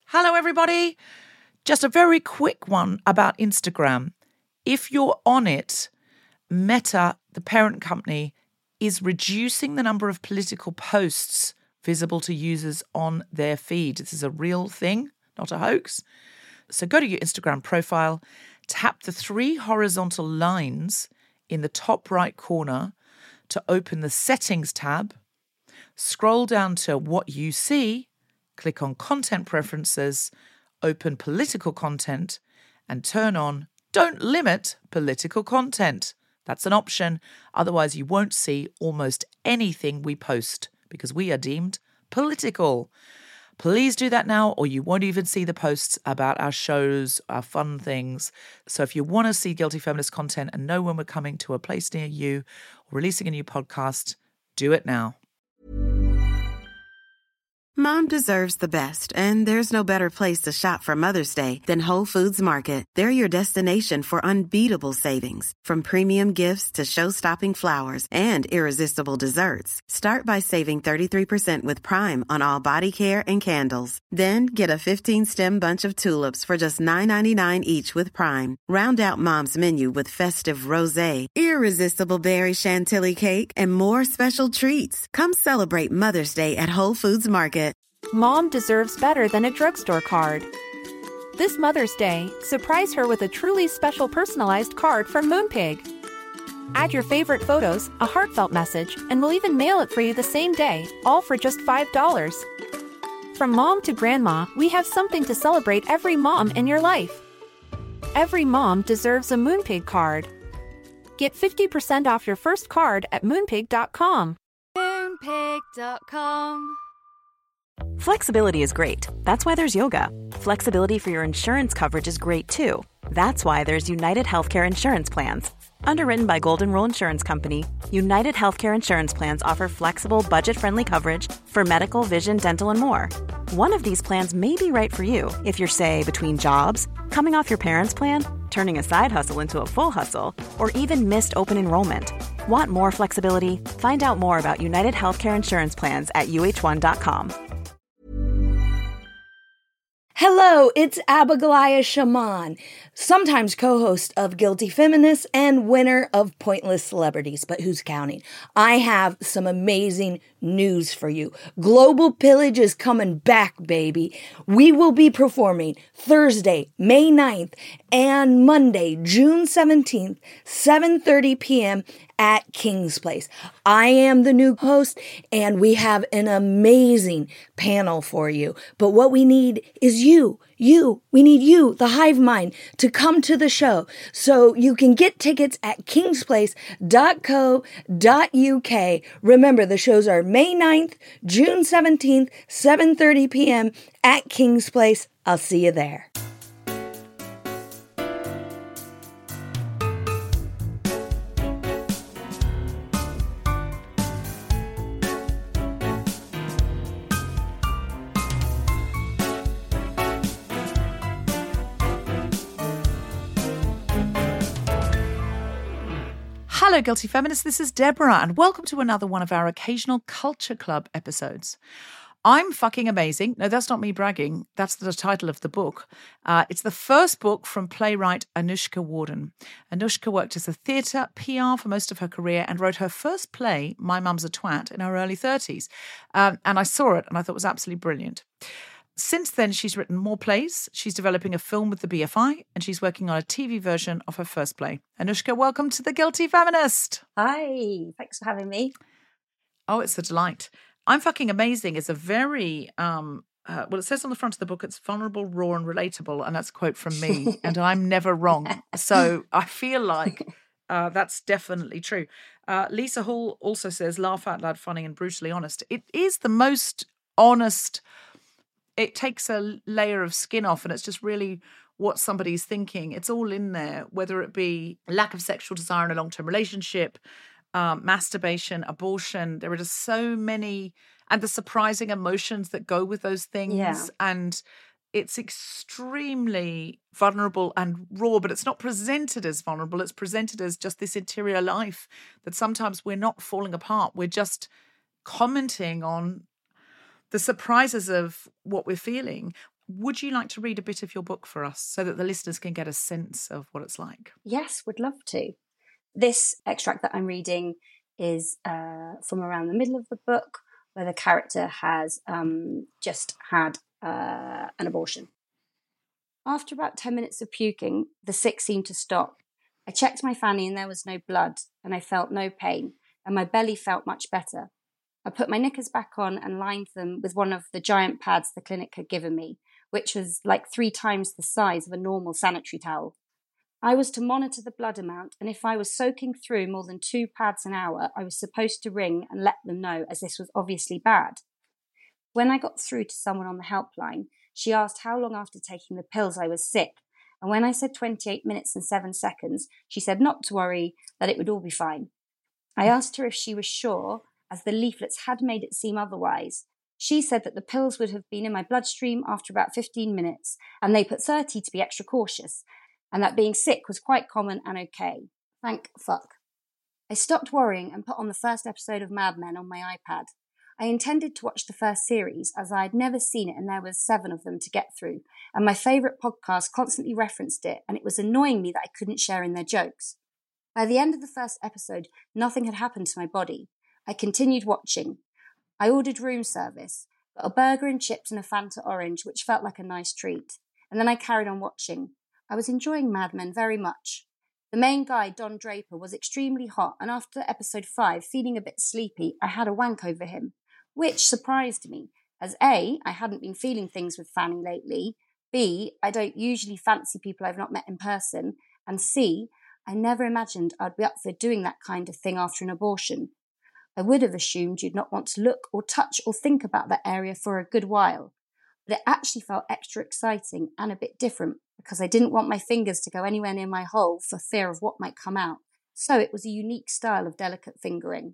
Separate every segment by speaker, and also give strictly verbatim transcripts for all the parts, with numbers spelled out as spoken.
Speaker 1: Hello, everybody. Just a very quick one about Instagram. If you're on it, Meta, the parent company, is reducing the number of political posts visible to users on their feed. This is a real thing, not a hoax. So go to your Instagram profile, tap the three horizontal lines in the top right corner to open the Settings tab, scroll down to What You See, click on Content Preferences, open Political Content, and turn on Don't Limit Political Content. That's an option. Otherwise, you won't see almost anything we post because we are deemed political. Please do that now, or you won't even see the posts about our shows, our fun things. So if you want to see Guilty Feminist content and know when we're coming to a place near you or releasing a new podcast, do it now.
Speaker 2: Mom deserves the best, and there's no better place to shop for Mother's Day than Whole Foods Market. They're your destination for unbeatable savings, from premium gifts to show-stopping flowers and irresistible desserts. Start by saving thirty-three percent with Prime on all body care and candles. Then get a fifteen-stem bunch of tulips for just nine ninety-nine each with Prime. Round out Mom's menu with festive rosé, irresistible berry chantilly cake, and more special treats. Come celebrate Mother's Day at Whole Foods Market.
Speaker 3: Mom deserves better than a drugstore card. This Mother's Day, surprise her with a truly special personalized card from Moonpig. Add your favorite photos, a heartfelt message, and we'll even mail it for you the same day, all for just five dollars. From mom to grandma, we have something to celebrate every mom in your life. Every mom deserves a Moonpig card. Get fifty percent off your first card at moonpig dot com.
Speaker 4: moonpig dot com.
Speaker 5: Flexibility is great. That's why there's yoga. Flexibility for your insurance coverage is great too. That's why there's United Healthcare Insurance Plans. Underwritten by Golden Rule Insurance Company, United Healthcare Insurance Plans offer flexible, budget-friendly coverage for medical, vision, dental, and more. One of these plans may be right for you if you're, say, between jobs, coming off your parents' plan, turning a side hustle into a full hustle, or even missed open enrollment. Want more flexibility? Find out more about United Healthcare Insurance Plans at U H one dot com.
Speaker 6: Hello, it's Abigail Shaman, sometimes co-host of Guilty Feminists and winner of Pointless Celebrities, but who's counting? I have some amazing news for you. Global Pillage is coming back, baby. We will be performing Thursday, May ninth and Monday, June seventeenth, seven thirty p.m. at King's Place. I am the new host, and we have an amazing panel for you. But what we need is you, you. We need you, the hive mind, to come to the show. So you can get tickets at kingsplace dot co dot uk. Remember, the shows are May ninth, June seventeenth, seven thirty p.m. at King's Place. I'll see you there.
Speaker 1: Hello, Guilty Feminists. This is Deborah, and welcome to another one of our occasional Culture Club episodes. I'm fucking amazing. No, that's not me bragging. That's the title of the book. Uh, it's the first book from playwright Anushka Warden. Anushka worked as a theatre P R for most of her career and wrote her first play, My Mum's a Twat, in her early thirties. Um, and I saw it and I thought it was absolutely brilliant. Since then, she's written more plays. She's developing a film with the B F I, and she's working on a T V version of her first play. Anushka, welcome to The Guilty Feminist.
Speaker 7: Hi, thanks for having me.
Speaker 1: Oh, it's a delight. I'm fucking amazing is a very, um, uh, well, it says on the front of the book, it's vulnerable, raw, and relatable, and that's a quote from me, and I'm never wrong. So I feel like uh, that's definitely true. Uh, Lisa Hall also says, laugh out loud, funny, and brutally honest. It is the most honest. It takes a layer of skin off, and it's just really what somebody's thinking. It's all in there, whether it be lack of sexual desire in a long-term relationship, um, masturbation, abortion. There are just so many, and the surprising emotions that go with those things.
Speaker 7: Yeah.
Speaker 1: And it's extremely vulnerable and raw, but it's not presented as vulnerable. It's presented as just this interior life that sometimes we're not falling apart. We're just commenting on the surprises of what we're feeling. would you like to read a bit of your book for us so that the listeners can get a sense of what it's like?
Speaker 7: Yes, would love to. This extract that I'm reading is uh, from around the middle of the book, where the character has um, just had uh, an abortion. After about ten minutes of puking, the sick seemed to stop. I checked my fanny and there was no blood, and I felt no pain, and my belly felt much better. I put my knickers back on and lined them with one of the giant pads the clinic had given me, which was like three times the size of a normal sanitary towel. I was to monitor the blood amount, and if I was soaking through more than two pads an hour, I was supposed to ring and let them know, as this was obviously bad. When I got through to someone on the helpline, she asked how long after taking the pills I was sick, and when I said twenty-eight minutes and seven seconds, she said not to worry, that it would all be fine. I asked her if she was sure, as the leaflets had made it seem otherwise. She said that the pills would have been in my bloodstream after about fifteen minutes, and they put thirty to be extra cautious, and that being sick was quite common and okay. Thank fuck. I stopped worrying and put on the first episode of Mad Men on my iPad. I intended to watch the first series, as I had never seen it and there was seven of them to get through, and my favourite podcast constantly referenced it, and it was annoying me that I couldn't share in their jokes. By the end of the first episode, nothing had happened to my body. I continued watching. I ordered room service, got a burger and chips and a Fanta orange, which felt like a nice treat, and then I carried on watching. I was enjoying Mad Men very much. The main guy, Don Draper, was extremely hot, and after episode five, feeling a bit sleepy, I had a wank over him, which surprised me, as A, I hadn't been feeling things with Fanny lately, B, I don't usually fancy people I've not met in person, and C, I never imagined I'd be up for doing that kind of thing after an abortion. I would have assumed you'd not want to look or touch or think about that area for a good while, but it actually felt extra exciting and a bit different because I didn't want my fingers to go anywhere near my hole for fear of what might come out. So it was a unique style of delicate fingering.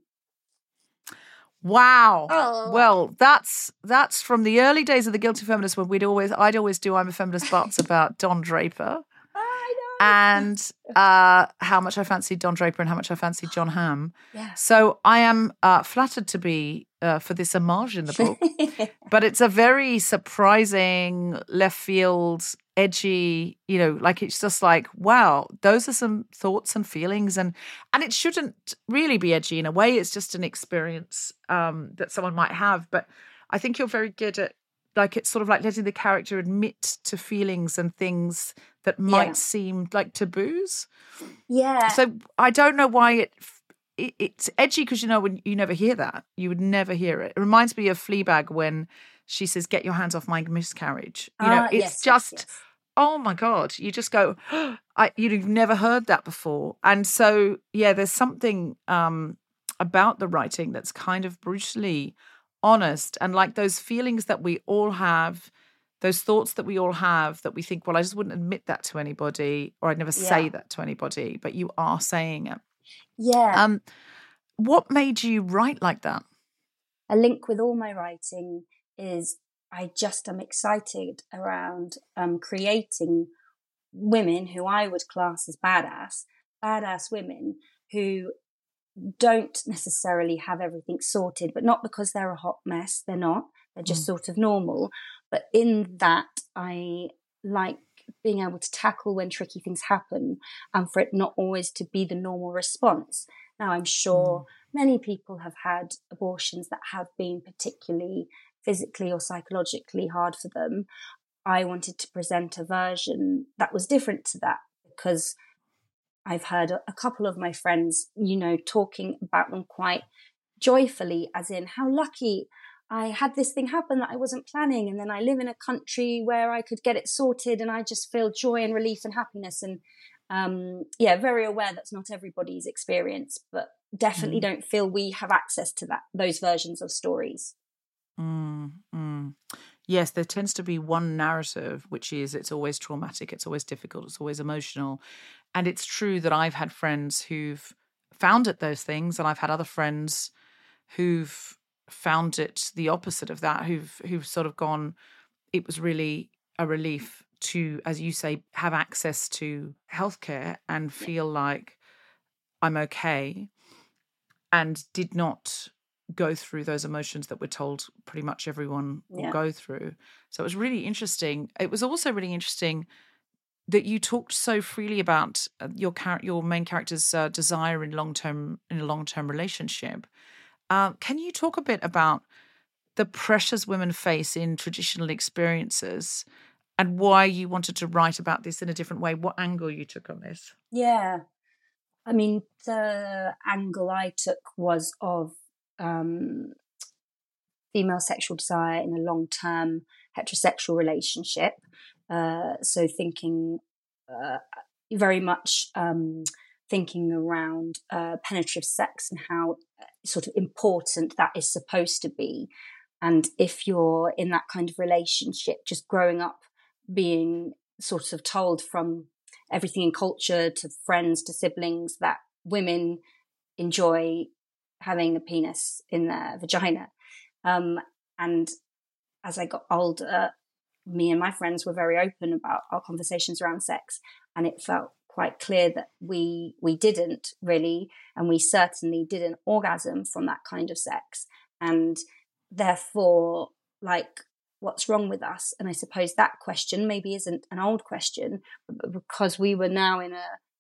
Speaker 1: Wow.
Speaker 7: Oh.
Speaker 1: Well, that's that's from the early days of the Guilty Feminist when we'd always I'd always do I'm a Feminist Butts about Don Draper.
Speaker 7: I know.
Speaker 1: And uh, how much I fancied Don Draper and how much I fancied John Hamm.
Speaker 7: Yeah.
Speaker 1: So I am uh, flattered to be uh, for this homage in the book. But it's a very surprising, left field, edgy, you know, like it's just like, wow, those are some thoughts and feelings. And and it shouldn't really be edgy in a way. It's just an experience um, that someone might have. But I think you're very good at, like, it's sort of like letting the character admit to feelings and things that might
Speaker 7: Yeah.
Speaker 1: seem like taboos.
Speaker 7: Yeah.
Speaker 1: So I don't know why it, it it's edgy because, you know, when you never hear that, you would never hear it. It reminds me of Fleabag when she says, "Get your hands off my miscarriage." You know,
Speaker 7: Ah,
Speaker 1: it's
Speaker 7: yes,
Speaker 1: just,
Speaker 7: yes, yes.
Speaker 1: oh my God, you just go, I, you've never heard that before. And so, yeah, there's something um, about the writing that's kind of brutally honest, and like those feelings that we all have, those thoughts that we all have that we think, well, I just wouldn't admit that to anybody, or I'd never say
Speaker 7: Yeah.
Speaker 1: that to anybody, but you are saying it.
Speaker 7: Yeah.
Speaker 1: Um, what made you write like that?
Speaker 7: A link with all my writing is I just am excited around um, creating women who I would class as badass, badass women who don't necessarily have everything sorted, but not because they're a hot mess. They're not. They're just
Speaker 1: Mm.
Speaker 7: sort of normal. But in that, I like being able to tackle when tricky things happen and for it not always to be the normal response. Now, I'm sure many people have had abortions that have been particularly physically or psychologically hard for them. I wanted to present a version that was different to that because I've heard a couple of my friends, you know, talking about them quite joyfully, as in how lucky I had this thing happen that I wasn't planning. And then I live in a country where I could get it sorted and I just feel joy and relief and happiness. And um, yeah, very aware that's not everybody's experience, but definitely
Speaker 1: Mm.
Speaker 7: don't feel we have access to that, those versions of stories.
Speaker 1: Mm, mm. Yes, there tends to be one narrative, which is it's always traumatic, it's always difficult, it's always emotional. And it's true that I've had friends who've found it those things, and I've had other friends who've found it the opposite of that, who've who've sort of gone, it was really a relief to, as you say, have access to healthcare and feel like I'm okay, and did not go through those emotions that we're told pretty much everyone will
Speaker 7: Yeah.
Speaker 1: go through. So it was really interesting. It was also really interesting that you talked so freely about uh, your char- your main character's uh, desire in long term in a long term relationship. Uh, can you talk a bit about the pressures women face in traditional experiences and why you wanted to write about this in a different way? What angle you took on this?
Speaker 7: Yeah. I mean, the angle I took was of um, female sexual desire in a long-term heterosexual relationship. Uh, so thinking uh, very much um, thinking around uh, penetrative sex and how sort of important that is supposed to be. And if you're in that kind of relationship, just growing up being sort of told from everything in culture to friends to siblings that women enjoy having a penis in their vagina. Um, and as I got older, me and my friends were very open about our conversations around sex, and it felt quite clear that we we didn't really, and we certainly didn't orgasm from that kind of sex. And therefore, like, what's wrong with us? And I suppose that question maybe isn't an old question, but because we were now in a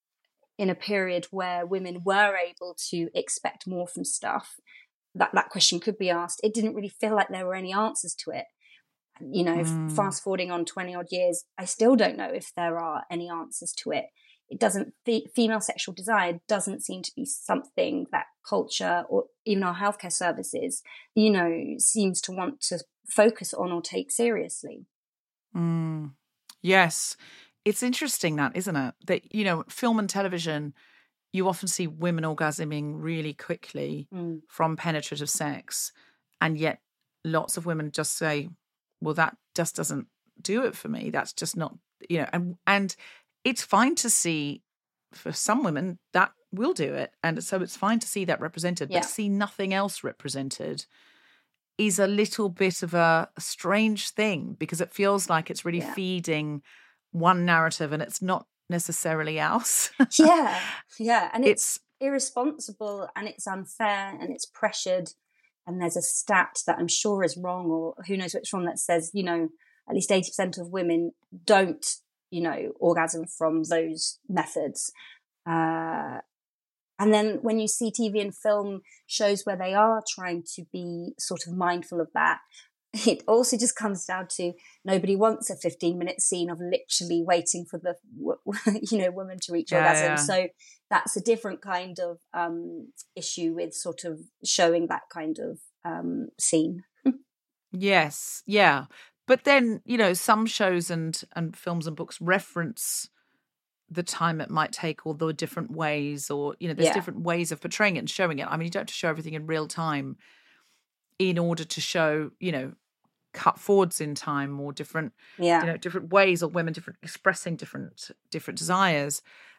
Speaker 7: in a period where women were able to expect more from stuff, that that question could be asked. It didn't really feel like there were any answers to it. You know,
Speaker 1: Mm.
Speaker 7: fast forwarding on twenty odd years, I still don't know if there are any answers to it. It doesn't, fe- female sexual desire doesn't seem to be something that culture or even our healthcare services, you know, seems to want to focus on or take seriously.
Speaker 1: Mm. Yes. It's interesting that, isn't it? That, you know, film and television, you often see women orgasming really quickly
Speaker 7: Mm.
Speaker 1: from penetrative sex. And yet lots of women just say, well, that just doesn't do it for me. That's just not, you know, and, and it's fine to see for some women that will do it. And so it's fine to see that represented,
Speaker 7: Yeah.
Speaker 1: but to see nothing else represented is a little bit of a strange thing, because it feels like it's really
Speaker 7: Yeah.
Speaker 1: feeding one narrative and it's not necessarily ours.
Speaker 7: Yeah, yeah. And
Speaker 1: It's-
Speaker 7: it's, irresponsible and it's unfair and it's pressured. And there's a stat that I'm sure is wrong, or who knows which one, that says, you know, at least eighty percent of women don't, you know, orgasm from those methods. Uh, and then when you see T V and film shows where they are trying to be sort of mindful of that, it also just comes down to nobody wants a fifteen minute scene of literally waiting for the, you know, woman to reach
Speaker 1: Yeah,
Speaker 7: orgasm.
Speaker 1: yeah.
Speaker 7: So that's a different kind of um, issue with sort of showing that kind of um, scene.
Speaker 1: Yes, yeah. But then, you know, some shows and and films and books reference the time it might take, or the different ways, or, you know, there's
Speaker 7: Yeah.
Speaker 1: different ways of portraying it and showing it. I mean, you don't have to show everything in real time in order to show, you know, cut forwards in time, or different,
Speaker 7: Yeah.
Speaker 1: you know, different ways, or women different expressing different different desires.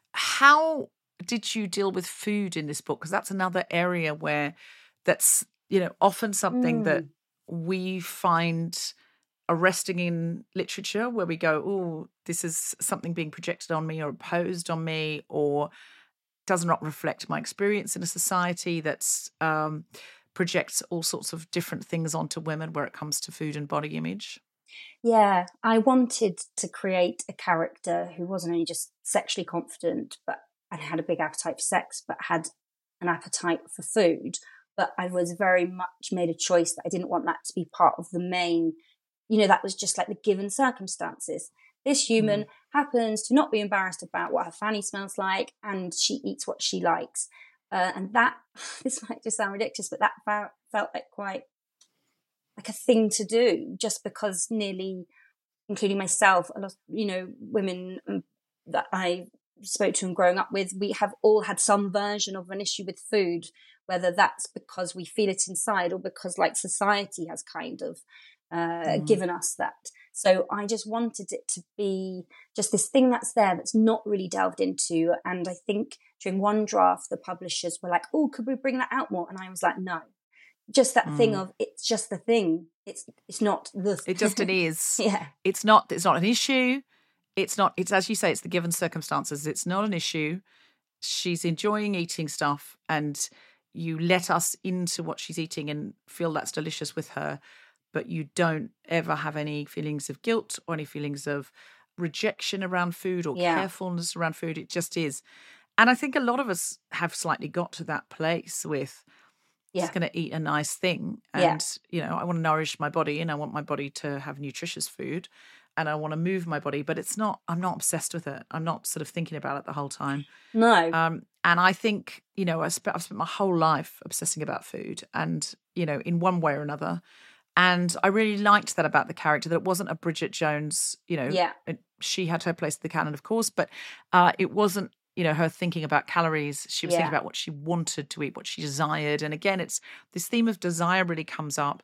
Speaker 1: How did you deal with food in this book? Because that's another area where that's, you know, often something that
Speaker 7: Mm.
Speaker 1: we find arresting in literature, where we go, oh, this is something being projected on me or imposed on me, or does not reflect my experience in a society that's um, projects all sorts of different things onto women where it comes to food and body image.
Speaker 7: Yeah, I wanted to create a character who wasn't only just sexually confident, but and had a big appetite for sex, but had an appetite for food. But I was very much made a choice that I didn't want that to be part of the main, you know, that was just like the given circumstances. This human
Speaker 1: Mm.
Speaker 7: happens to not be embarrassed about what her fanny smells like, and she eats what she likes. Uh, and that, this might just sound ridiculous, but that felt, felt like quite like a thing to do, just because nearly, including myself, a lot, you know, women that I spoke to and growing up with, we have all had some version of an issue with food, whether that's because we feel it inside or because like society has kind of uh,
Speaker 1: Mm.
Speaker 7: given us that. So I just wanted it to be just this thing that's there that's not really delved into. And I think during one draft, the publishers were like, oh, could we bring that out more? And I was like, no. Just that thing
Speaker 1: Mm.
Speaker 7: of it's just the thing. It's it's not the
Speaker 1: It just it is.
Speaker 7: Yeah.
Speaker 1: It's not. It's not an issue. It's not. It's, as you say, it's the given circumstances. It's not an issue. She's enjoying eating stuff, and you let us into what she's eating and feel that's delicious with her, but you don't ever have any feelings of guilt or any feelings of rejection around food or
Speaker 7: Yeah.
Speaker 1: carefulness around food. It just is. And I think a lot of us have slightly got to that place with
Speaker 7: Yeah.
Speaker 1: just going to eat a nice thing.
Speaker 7: Yeah.
Speaker 1: And, you know, I want to nourish my body and I want my body to have nutritious food and I want to move my body, but it's not, I'm not obsessed with it. I'm not sort of thinking about it the whole time.
Speaker 7: No.
Speaker 1: Um, and I think, you know, I spent, I've spent my whole life obsessing about food and, you know, in one way or another. And I really liked that about the character, that it wasn't a Bridget Jones, you know,
Speaker 7: Yeah.
Speaker 1: it- she had her place in the canon, of course, but uh, it wasn't, you know, her thinking about calories. She was
Speaker 7: Yeah.
Speaker 1: thinking about what she wanted to eat, what she desired. And again, it's this theme of desire really comes up.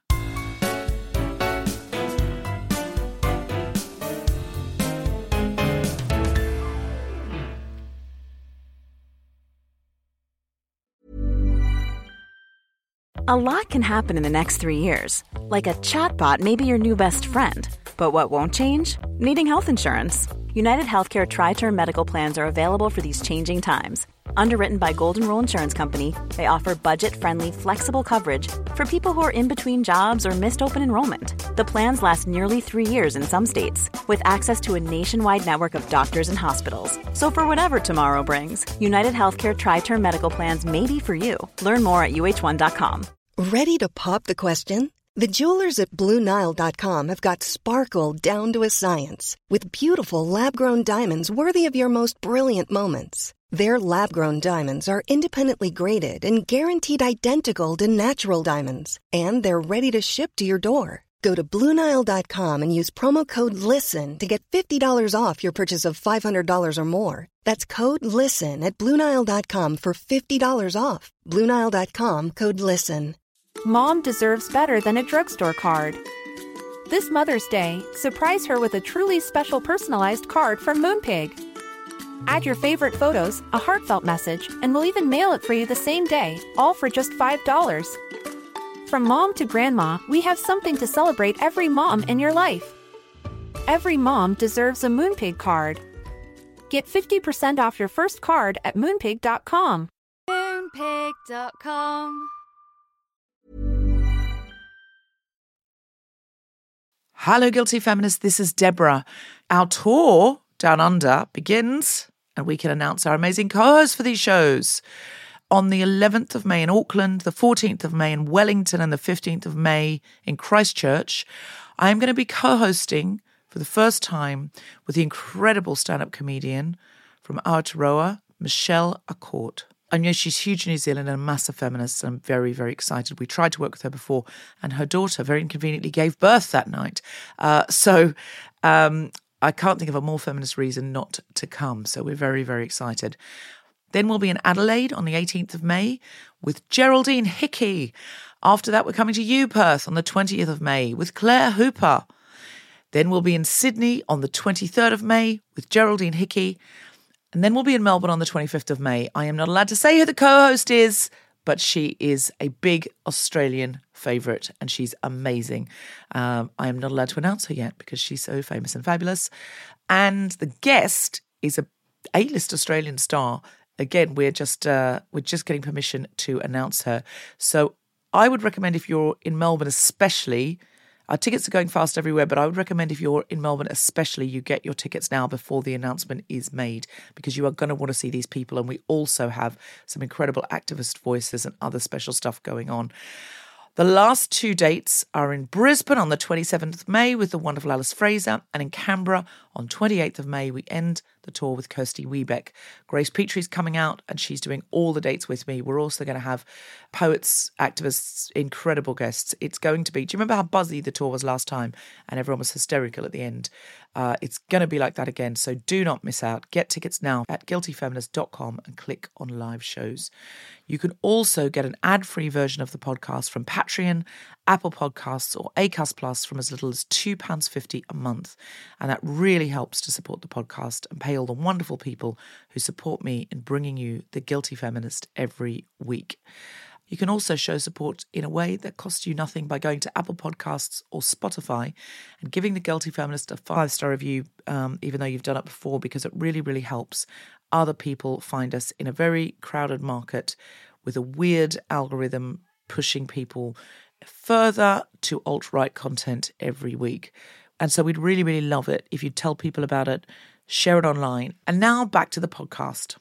Speaker 5: A lot can happen in the next three years. Like a chatbot may be your new best friend. But what won't change? Needing health insurance. United Healthcare Tri-Term Medical Plans are available for these changing times. Underwritten by Golden Rule Insurance Company, they offer budget-friendly, flexible coverage for people who are in between jobs or missed open enrollment. The plans last nearly three years in some states, with access to a nationwide network of doctors and hospitals. So for whatever tomorrow brings, United Healthcare Tri-Term Medical Plans may be for you. Learn more at U H one dot com.
Speaker 8: Ready to pop the question? The jewelers at Blue Nile dot com have got sparkle down to a science with beautiful lab-grown diamonds worthy of your most brilliant moments. Their lab-grown diamonds are independently graded and guaranteed identical to natural diamonds, and they're ready to ship to your door. Go to Blue Nile dot com and use promo code LISTEN to get fifty dollars off your purchase of five hundred dollars or more. That's code LISTEN at Blue Nile dot com for fifty dollars off. Blue Nile dot com, code LISTEN.
Speaker 3: Mom deserves better than a drugstore card. This Mother's Day, surprise her with a truly special personalized card from Moonpig. Add your favorite photos, a heartfelt message, and we'll even mail it for you the same day, all for just five dollars. From mom to grandma, we have something to celebrate every mom in your life. Every mom deserves a Moonpig card. Get fifty percent off your first card at moonpig dot com.
Speaker 4: Moonpig dot com.
Speaker 1: Hello, Guilty Feminists. This is Deborah. Our tour Down Under begins, and we can announce our amazing co-hosts for these shows. On the eleventh of May in Auckland, the fourteenth of May in Wellington, and the fifteenth of May in Christchurch, I am going to be co-hosting for the first time with the incredible stand-up comedian from Aotearoa, Michelle Accord. I know she's huge in New Zealand and a massive feminist, and I'm very, very excited. We tried to work with her before, and her daughter very inconveniently gave birth that night. Uh, so um, I can't think of a more feminist reason not to come. So we're very, very excited. Then we'll be in Adelaide on the eighteenth of May with Geraldine Hickey. After that, we're coming to you, Perth, on the twentieth of May with Claire Hooper. Then we'll be in Sydney on the twenty-third of May with Geraldine Hickey. And then we'll be in Melbourne on the twenty-fifth of May. I am not allowed to say who the co-host is, but she is a big Australian favourite and she's amazing. Um, I am not allowed to announce her yet because she's so famous and fabulous. And the guest is a A-list Australian star. Again, we're just uh, we're just getting permission to announce her. So I would recommend, if you're in Melbourne especially, our tickets are going fast everywhere, but I would recommend if you're in Melbourne especially, you get your tickets now before the announcement is made, because you are going to want to see these people. And we also have some incredible activist voices and other special stuff going on. The last two dates are in Brisbane on the twenty-seventh of May with the wonderful Alice Fraser, and in Canberra on twenty-eighth of May, we end the tour with Kirsty Wiebeck. Grace Petrie's coming out and she's doing all the dates with me. We're also going to have poets, activists, incredible guests. It's going to be, do you remember how buzzy the tour was last time and everyone was hysterical at the end? Uh, it's going to be like that again, so do not miss out. Get tickets now at guilty feminist dot com and click on live shows. You can also get an ad-free version of the podcast from Patreon, Apple Podcasts or Acast Plus from as little as two pounds fifty a month. And that really helps to support the podcast and pay all the wonderful people who support me in bringing you The Guilty Feminist every week. You can also show support in a way that costs you nothing by going to Apple Podcasts or Spotify and giving The Guilty Feminist a five-star review, um, even though you've done it before, because it really, really helps other people find us in a very crowded market. with a weird algorithm pushing people further to alt-right content every week. And so we'd really, really love it if you'd tell people about it, share it online. And now back to the podcast.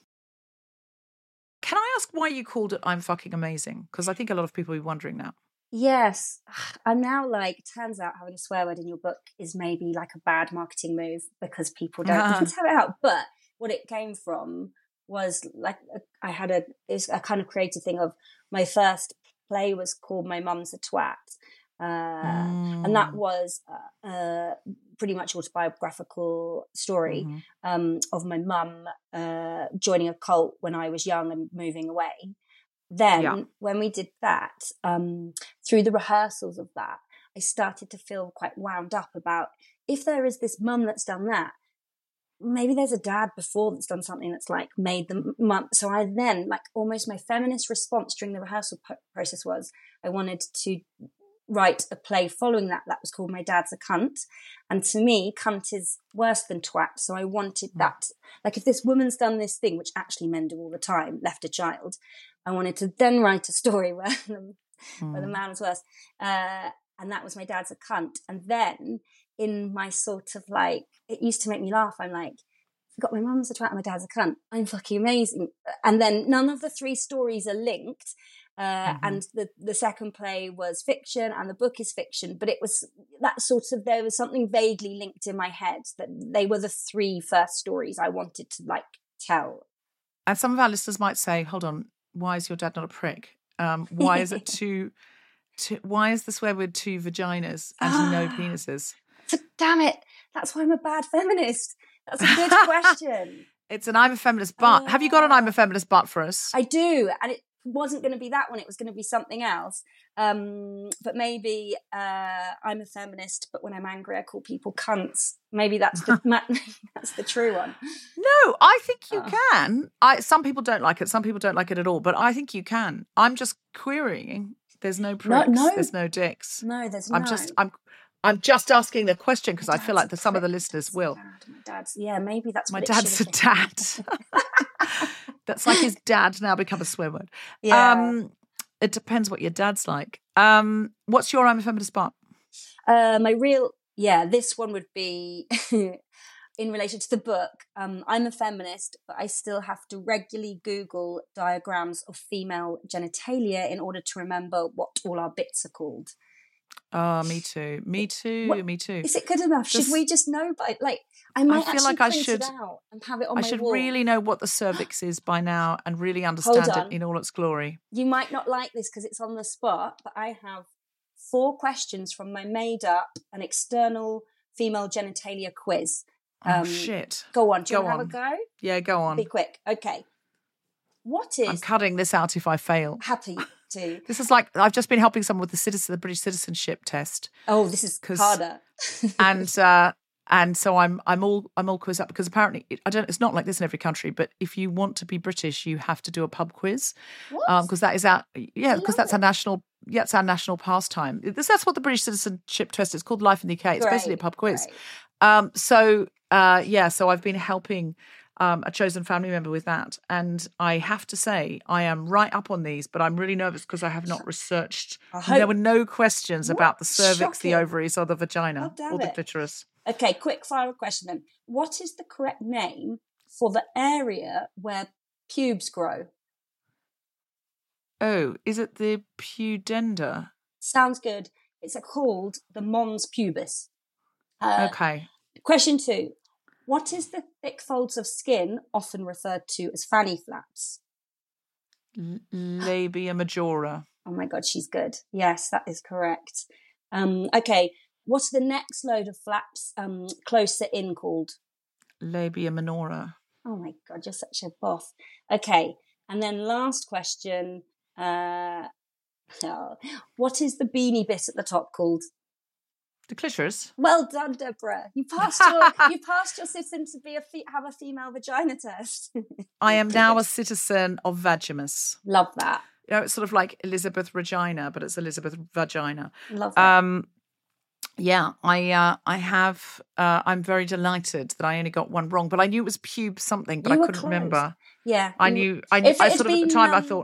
Speaker 1: Can I ask why you called it I'm Fucking Amazing? Because I think a lot of people will be wondering now.
Speaker 7: Yes. I'm now like, turns out having a swear word in your book is maybe like a bad marketing move because people don't
Speaker 1: Ah.
Speaker 7: tell it out. But what it came from was like, I had a, it's a kind of creative thing of my first play was called My Mum's a Twat. Uh,
Speaker 1: Mm.
Speaker 7: And that was uh, uh, pretty much autobiographical story
Speaker 1: Mm-hmm.
Speaker 7: um, of my mum uh, joining a cult when I was young and moving away. Then
Speaker 1: Yeah.
Speaker 7: when we did that, um, through the rehearsals of that, I started to feel quite wound up about if there is this mum that's done that, maybe there's a dad before that's done something that's like made the mum. So I then, like almost my feminist response during the rehearsal po- process was I wanted to write a play following that that was called My Dad's a Cunt. And to me, cunt is worse than twat. So I wanted that, like if this woman's done this thing, which actually men do all the time, left a child, I wanted to then write a story where the,
Speaker 1: Mm.
Speaker 7: where the man was worse. Uh, and that was My Dad's a Cunt. And then in my sort of like, it used to make me laugh. I'm like, I've got my mum's a twat and my dad's a cunt. I'm fucking amazing. And then none of the three stories are linked. Uh,
Speaker 1: Mm-hmm.
Speaker 7: And the, the second play was fiction and the book is fiction. But it was that sort of, there was something vaguely linked in my head that they were the three first stories I wanted to like tell.
Speaker 1: And some of our listeners might say, hold on, why is your dad not a prick? Um, why is it two, two, why is the swear word two vaginas and no penises?
Speaker 7: So, damn it. That's why I'm a bad feminist. That's a good question.
Speaker 1: It's an I'm a feminist but. Have you got an I'm a feminist but for us?
Speaker 7: I do. And it wasn't going to be that one. It was going to be something else. Um, but maybe uh, I'm a feminist, but when I'm angry, I call people cunts. Maybe that's the that's the true one.
Speaker 1: No, I think you
Speaker 7: Oh.
Speaker 1: can. I Some people don't like it. Some people don't like it at all. But I think you can. I'm just querying. There's no pricks.
Speaker 7: no.
Speaker 1: There's no dicks.
Speaker 7: No, there's no.
Speaker 1: I'm just. I'm. I'm just asking the question because I feel like
Speaker 7: Dad's
Speaker 1: the, some
Speaker 7: a
Speaker 1: of the
Speaker 7: prick.
Speaker 1: listeners will.
Speaker 7: Dad, my dad's, yeah, maybe that's
Speaker 1: My
Speaker 7: what it
Speaker 1: dad's a
Speaker 7: should have been.
Speaker 1: dad. That's like his dad now become a swear word.
Speaker 7: Yeah.
Speaker 1: Um, it depends what your dad's like. Um, what's your I'm a feminist but?
Speaker 7: Uh, my real, yeah, this one would be in relation to the book. Um, I'm a feminist, but I still have to regularly Google diagrams of female genitalia in order to remember what all our bits are called.
Speaker 1: Oh, me too. Me too.
Speaker 7: What-
Speaker 1: Me too.
Speaker 7: Is it good enough?
Speaker 1: Just-
Speaker 7: Should we just know by, like, I might
Speaker 1: feel
Speaker 7: actually
Speaker 1: like I
Speaker 7: print
Speaker 1: should-
Speaker 7: it out and have it on
Speaker 1: I
Speaker 7: my
Speaker 1: should
Speaker 7: wall.
Speaker 1: really know what the cervix is by now and really understand
Speaker 7: on.
Speaker 1: it in all its glory.
Speaker 7: You might not like this because it's on the spot, but I have four questions from my made up an external female genitalia quiz.
Speaker 1: Oh,
Speaker 7: Um,
Speaker 1: shit.
Speaker 7: Go on. Do you
Speaker 1: Go
Speaker 7: want to have
Speaker 1: on.
Speaker 7: a go?
Speaker 1: Yeah, go on.
Speaker 7: Be quick. Okay. What
Speaker 1: I'm
Speaker 7: is
Speaker 1: cutting this out if I fail.
Speaker 7: happy to?
Speaker 1: This is like I've just been helping someone with the citizen, the British citizenship test,
Speaker 7: Oh, this is
Speaker 1: 'Cause-
Speaker 7: harder.
Speaker 1: and uh, and so I'm I'm all I'm all quiz up because apparently it, I don't. It's not like this in every country, but if you want to be British, you have to do a pub quiz
Speaker 7: What?
Speaker 1: because that is our yeah because
Speaker 7: love
Speaker 1: that's our
Speaker 7: it.
Speaker 1: national yeah it's our national pastime. This, that's what the British citizenship test is called. Life in the U K. It's basically a
Speaker 7: Great,
Speaker 1: pub quiz.
Speaker 7: great.
Speaker 1: Um, so uh, yeah, so I've been helping um, a chosen family member with that, and I have to say I am right up on these, but I'm really nervous because I have not researched.
Speaker 7: I hope-
Speaker 1: There were no questions
Speaker 7: What?
Speaker 1: about the cervix, the
Speaker 7: Shocking.
Speaker 1: ovaries, or the vagina,
Speaker 7: Oh, damn
Speaker 1: or the
Speaker 7: it.
Speaker 1: clitoris.
Speaker 7: Okay, quick final question then. What is the correct name for the area where pubes grow?
Speaker 1: Oh, is it the pudenda?
Speaker 7: Sounds good. It's called the mons pubis. Uh,
Speaker 1: Okay.
Speaker 7: Question two. What is the thick folds of skin often referred to as fanny flaps?
Speaker 1: L- labia majora.
Speaker 7: Oh my God, she's good. Yes, that is correct. Um, okay, what's the next load of flaps um, closer in called?
Speaker 1: Labia minora.
Speaker 7: Oh my God, you're such a boss. Okay, and then last question. Uh, oh, what is the beanie bit at the top called?
Speaker 1: The clitoris.
Speaker 7: Well done, Deborah. You passed your you passed your citizen to be a fe- have a female vagina test.
Speaker 1: I am now a citizen of Vagimus.
Speaker 7: Love that.
Speaker 1: You know, it's sort of like Elizabeth Regina, but it's Elizabeth Vagina.
Speaker 7: Love that.
Speaker 1: Um, yeah, I uh, I have. Uh, I'm very delighted that I only got one wrong, but I knew it was pube something, but
Speaker 7: You
Speaker 1: I
Speaker 7: were
Speaker 1: couldn't
Speaker 7: close.
Speaker 1: remember.
Speaker 7: Yeah,
Speaker 1: I
Speaker 7: you-
Speaker 1: knew. I knew.
Speaker 7: If it
Speaker 1: I
Speaker 7: had
Speaker 1: sort of at the
Speaker 7: been,
Speaker 1: time I
Speaker 7: um,
Speaker 1: thought.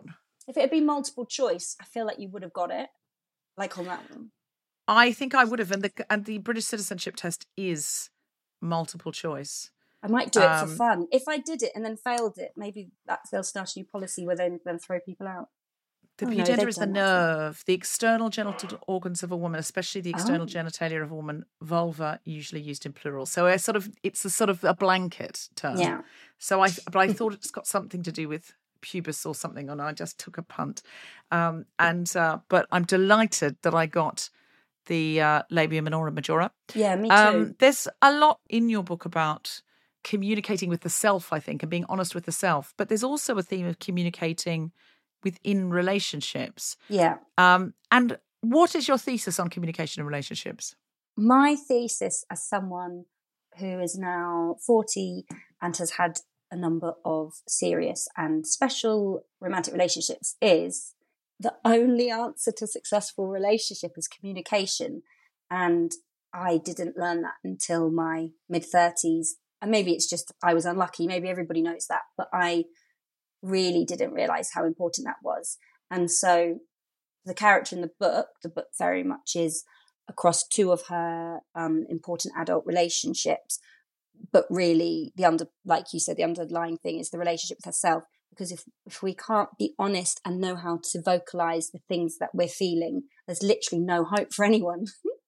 Speaker 7: If it had been multiple choice, I feel like you would have got it, like on that one.
Speaker 1: I think I would have, and the and the British citizenship test is multiple choice.
Speaker 7: I might do it
Speaker 1: Um,
Speaker 7: for fun. If I did it and then failed it, maybe that they'll start a new policy where they then throw people out.
Speaker 1: The
Speaker 7: Oh, no,
Speaker 1: pudenda
Speaker 7: they've
Speaker 1: is the
Speaker 7: done that.
Speaker 1: nerve, the external genital organs of a woman, especially the external
Speaker 7: Oh.
Speaker 1: genitalia of a woman, vulva, usually used in plural. So it's sort of it's a sort of a blanket term.
Speaker 7: Yeah.
Speaker 1: So I but I thought it's got something to do with pubis or something, and I just took a punt. Um, and uh, but I'm delighted that I got the uh, labia minora majora.
Speaker 7: Yeah, me too.
Speaker 1: Um, there's a lot in your book about communicating with the self, I think, and being honest with the self. But there's also a theme of communicating within relationships.
Speaker 7: yeah.
Speaker 1: Um, and what is your thesis on communication in relationships?
Speaker 7: My thesis as someone who is now forty and has had a number of serious and special romantic relationships is the only answer to successful relationship is communication. And I didn't learn that until my mid-thirties. And maybe it's just I was unlucky. Maybe everybody knows that. But I really didn't realise how important that was. And so the character in the book, the book very much is across two of her um, important adult relationships. But really, the under, like you said, the underlying thing is the relationship with herself. Because if, if we can't be honest and know how to vocalise the things that we're feeling, there's literally no hope for anyone.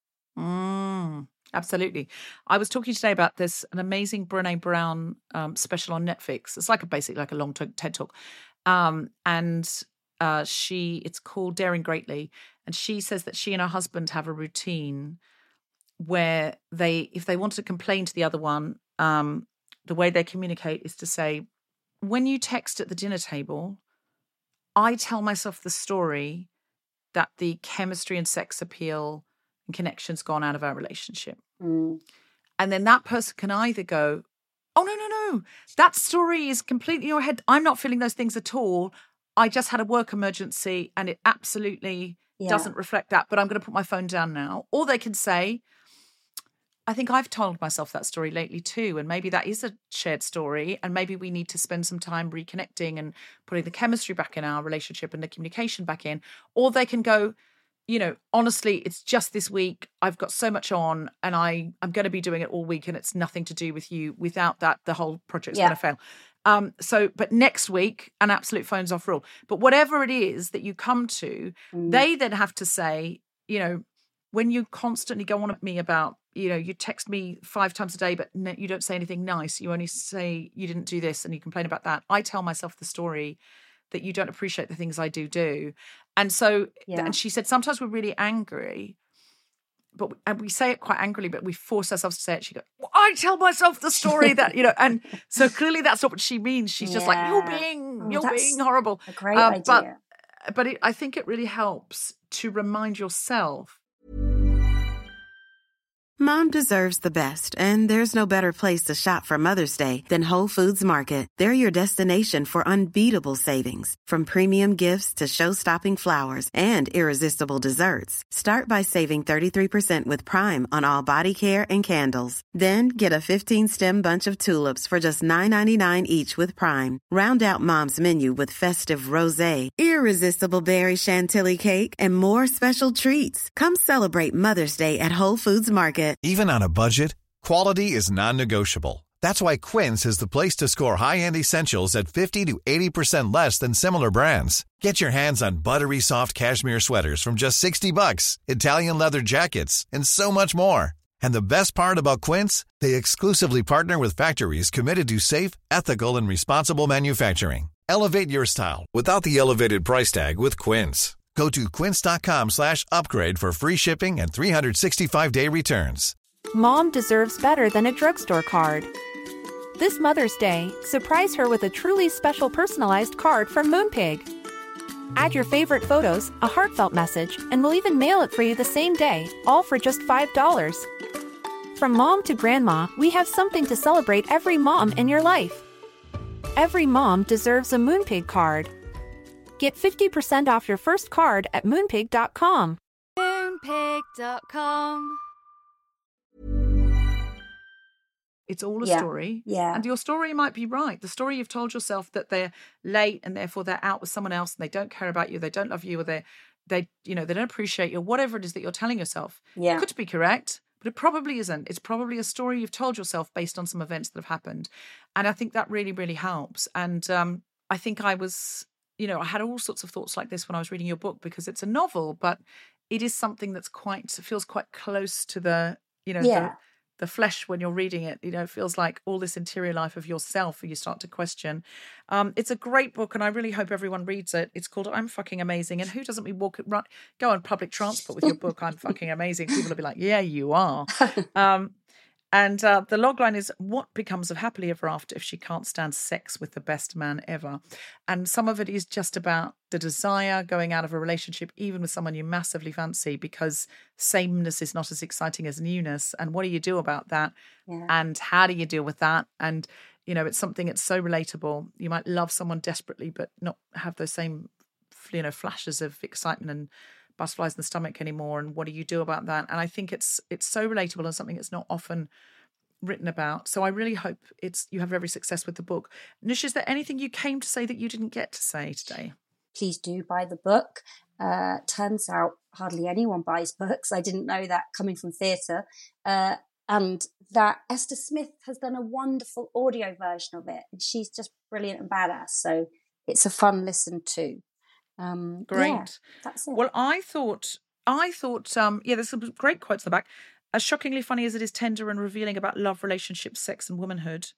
Speaker 1: Mm, absolutely. I was talking today about this, an amazing Brené Brown um, special on Netflix. It's like a basically like a long TED talk. Um, and uh, she, it's called Daring Greatly. And she says that she and her husband have a routine where they, if they want to complain to the other one, um, the way they communicate is to say, when you text at the dinner table, I tell myself the story that the chemistry and sex appeal and connection's gone out of our relationship.
Speaker 7: Mm.
Speaker 1: And then that person can either go, oh, no, no, no, that story is completely in your head. I'm not feeling those things at all. I just had a work emergency and it absolutely
Speaker 7: Yeah.
Speaker 1: doesn't reflect that, but I'm going to put my phone down now. Or they can say, I think I've told myself that story lately too, and maybe that is a shared story, and maybe we need to spend some time reconnecting and putting the chemistry back in our relationship and the communication back in. Or they can go, you know, honestly, it's just this week. I've got so much on and I, I'm going to be doing it all week and it's nothing to do with you. Without that, the whole project's
Speaker 7: Yeah.
Speaker 1: going to fail. Um, so, but next week, an absolute phones off rule. But whatever it is that you come to,
Speaker 7: Mm.
Speaker 1: they then have to say, you know, when you constantly go on at me about, you know, you text me five times a day, but no, you don't say anything nice. You only say you didn't do this and you complain about that. I tell myself the story that you don't appreciate the things I do do. And so,
Speaker 7: Yeah.
Speaker 1: and she said, sometimes we're really angry, but and we say it quite angrily, but we force ourselves to say it. She goes, well, I tell myself the story that, you know, and so clearly that's not what she means. She's just like, you're
Speaker 7: Yeah.
Speaker 1: being,
Speaker 7: Oh,
Speaker 1: you're
Speaker 7: that's
Speaker 1: being horrible.
Speaker 7: A great
Speaker 1: Uh,
Speaker 7: idea.
Speaker 1: but but it, I think it really helps to remind yourself.
Speaker 2: Mom deserves the best, and there's no better place to shop for Mother's Day than Whole Foods Market. They're your destination for unbeatable savings, from premium gifts to show-stopping flowers and irresistible desserts. Start by saving thirty-three percent with Prime on all body care and candles. Then get a fifteen-stem bunch of tulips for just nine ninety-nine each with Prime. Round out Mom's menu with festive rosé, irresistible berry chantilly cake, and more special treats. Come celebrate Mother's Day at Whole Foods Market.
Speaker 9: Even on a budget, quality is non-negotiable. That's why Quince is the place to score high-end essentials at fifty to eighty percent less than similar brands. Get your hands on buttery soft cashmere sweaters from just sixty bucks, Italian leather jackets, and so much more. And the best part about Quince, they exclusively partner with factories committed to safe, ethical, and responsible manufacturing. Elevate your style without the elevated price tag with Quince. Go to quince.com slash upgrade for free shipping and three sixty-five day returns.
Speaker 3: Mom deserves better than a drugstore card. This Mother's Day, surprise her with a truly special personalized card from Moonpig. Add your favorite photos, a heartfelt message, and we'll even mail it for you the same day, all for just five dollars. From mom to grandma, we have something to celebrate every mom in your life. Every mom deserves a Moonpig card. Get fifty percent off your first card at moonpig dot com.
Speaker 4: Moonpig dot com.
Speaker 1: It's all a
Speaker 7: Yeah.
Speaker 1: story.
Speaker 7: Yeah.
Speaker 1: And your story might be right. The story you've told yourself that they're late and therefore they're out with someone else and they don't care about you, they don't love you, or they, they, you know, they don't appreciate you, whatever it is that you're telling yourself,
Speaker 7: Yeah.
Speaker 1: could be correct, but it probably isn't. It's probably a story you've told yourself based on some events that have happened. And I think that really, really helps. And um, I think I was, you know, I had all sorts of thoughts like this when I was reading your book, because it's a novel, but it is something that's quite, feels quite close to the, you know,
Speaker 7: Yeah.
Speaker 1: the, the flesh when you're reading it. You know, it feels like all this interior life of yourself you start to question. Um, it's a great book, and I really hope everyone reads it. It's called I'm Fucking Amazing. And who doesn't we walk run, go on public transport with your book, I'm Fucking Amazing? People will be like, yeah, you are. Um, and uh, the logline is, what becomes of happily ever after if she can't stand sex with the best man ever? And some of it is just about the desire going out of a relationship, even with someone you massively fancy, because sameness is not as exciting as newness. And what do you do about that?
Speaker 7: Yeah.
Speaker 1: And how do you deal with that? And, you know, it's something that's so relatable. You might love someone desperately, but not have those same, you know, flashes of excitement and butterflies in the stomach anymore. And what do you do about that? And I think it's it's so relatable and something that's not often written about. So I really hope it's you have every success with the book. Nish, is there anything you came to say that you didn't get to say today?
Speaker 7: Please do buy the book. Uh, turns out hardly anyone buys books. I didn't know that coming from theatre. Uh, and that Esther Smith has done a wonderful audio version of it. And she's just brilliant and badass. So it's a fun listen too. Um,
Speaker 1: Great.
Speaker 7: Yeah, that's it.
Speaker 1: Well, I thought, I thought, um, yeah, there's some great quotes in the back. As shockingly funny as it is tender and revealing about love, relationships, sex and womanhood.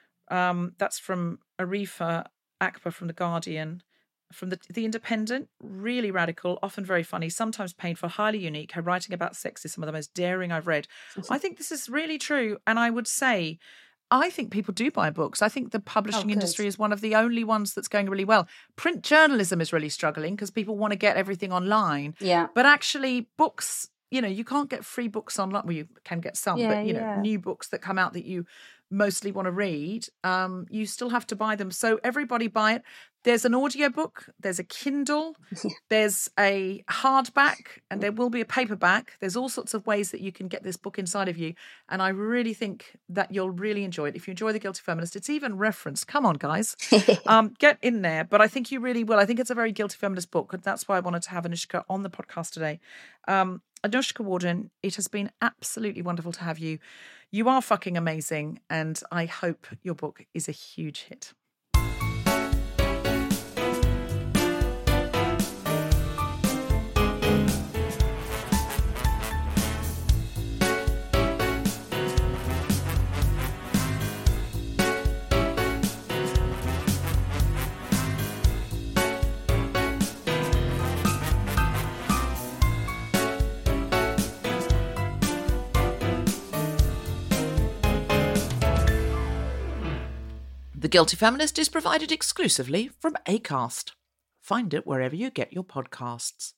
Speaker 1: Um, that's from Arifa Akbar from The Guardian. From the, the Independent, really radical, often very funny, sometimes painful, highly unique. Her writing about sex is some of the most daring I've read. I think this is really true. And I would say, I think people do buy books. I think the publishing
Speaker 7: Oh,
Speaker 1: industry
Speaker 7: good.
Speaker 1: is one of the only ones that's going really well. Print journalism is really struggling because people want to get everything online.
Speaker 7: Yeah.
Speaker 1: But actually, books, you know, you can't get free books online. Well, you can get some,
Speaker 7: Yeah,
Speaker 1: but, you know,
Speaker 7: yeah.
Speaker 1: new books that come out that you mostly want to read, um, you still have to buy them. So everybody buy it. There's an audiobook, there's a Kindle, there's a hardback, and there will be a paperback. There's all sorts of ways that you can get this book inside of you. And I really think that you'll really enjoy it. If you enjoy The Guilty Feminist, it's even referenced. Come on, guys. um, get in there. But I think you really will. I think it's a very Guilty Feminist book. And that's why I wanted to have Anushka on the podcast today. Um, Anushka Warden, it has been absolutely wonderful to have you. You are fucking amazing. And I hope your book is a huge hit. The Guilty Feminist is provided exclusively from Acast. Find it wherever you get your podcasts.